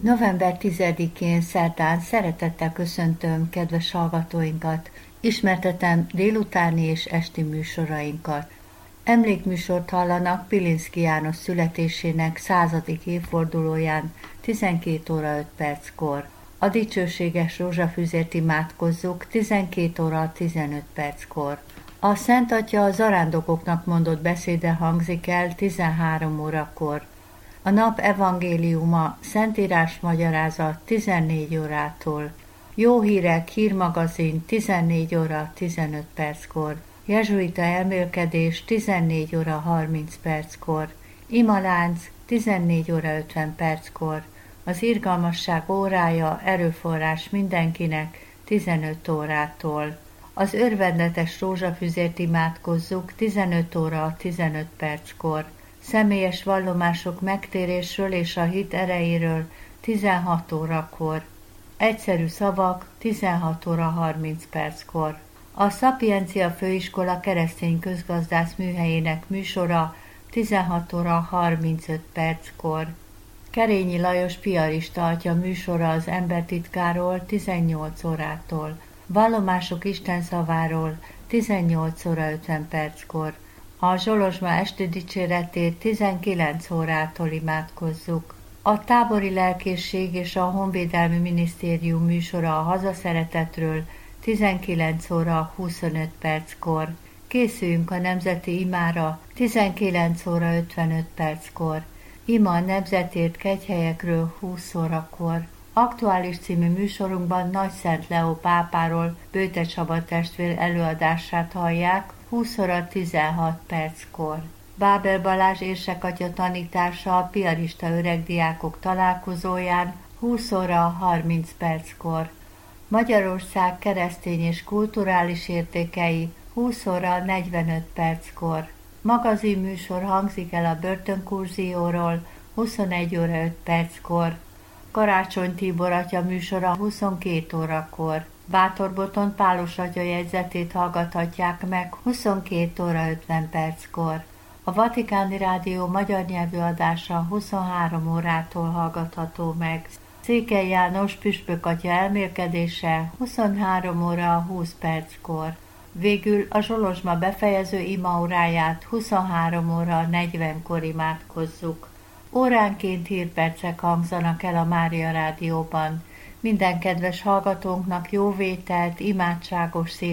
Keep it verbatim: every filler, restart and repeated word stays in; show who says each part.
Speaker 1: november tizedikén szerdán szeretettel köszöntöm kedves hallgatóinkat, ismertetem délutáni és esti műsorainkat. Emlékműsort hallanak Pilinszky János születésének századik évfordulóján tizenkét óra öt perckor. A dicsőséges rózsafüzért imádkozzuk tizenkét óra tizenöt perckor. A Szent Atya a zarándokoknak mondott beszéde hangzik el tizenhárom órakor. A nap evangéliuma, Szentírás magyarázat tizennégy órától. Jó hírek, hírmagazin tizennégy óra tizenöt perckor. Jezsuita elmélkedés tizennégy óra harminc perckor. Imalánc tizennégy óra ötven perckor. Az irgalmasság órája, erőforrás mindenkinek tizenöt órától. Az örvendetes rózsafüzért imádkozzuk tizenöt óra tizenöt perckor. Személyes vallomások megtérésről és a hit erejéről tizenhat órakor. Egyszerű szavak tizenhat óra harminc perckor. A Szapiencia Főiskola keresztény közgazdász műhelyének műsora tizenhat óra harmincöt perckor. Kerényi Lajos piarista atya műsora az embertitkáról tizennyolc órától. Vallomások Isten szaváról tizennyolc óra ötven perckor. A Zsolozsma esti dicséretét tizenkilenc órától imádkozzuk. A tábori lelkészség és a honvédelmi minisztérium műsora a hazaszeretetről tizenkilenc óra huszonöt perckor. Készüljünk a nemzeti imára tizenkilenc óra ötvenöt perckor. Ima a nemzetért kegyhelyekről húsz órakor. Aktuális című műsorunkban Nagy Szent Leó pápáról Bőte Csaba testvér előadását hallják húsz óra tizenhat perckor. Bábel Balázs érsekatya tanítása a piarista öregdiákok találkozóján húsz óra harminc perckor. Magyarország keresztény és kulturális értékei húsz óra negyvenöt perckor. Magazinműsor hangzik el a börtönkurzióról huszonegy óra öt perckor. Karácsony Tibor atya műsora huszonkét órakor. Bátorboton Pálos atya jegyzetét hallgathatják meg huszonkét óra ötven perckor. A Vatikáni Rádió magyar nyelvű adása huszonhárom órától hallgatható meg. Székely János püspök atya elmélkedése huszonhárom óra húsz perckor. Végül a Zsolozsma befejező imaóráját huszonhárom óra negyvenkor imádkozzuk. Óránként hírpercek hangzanak el a Mária Rádióban. Minden kedves hallgatónknak jó vételt, imádságos szép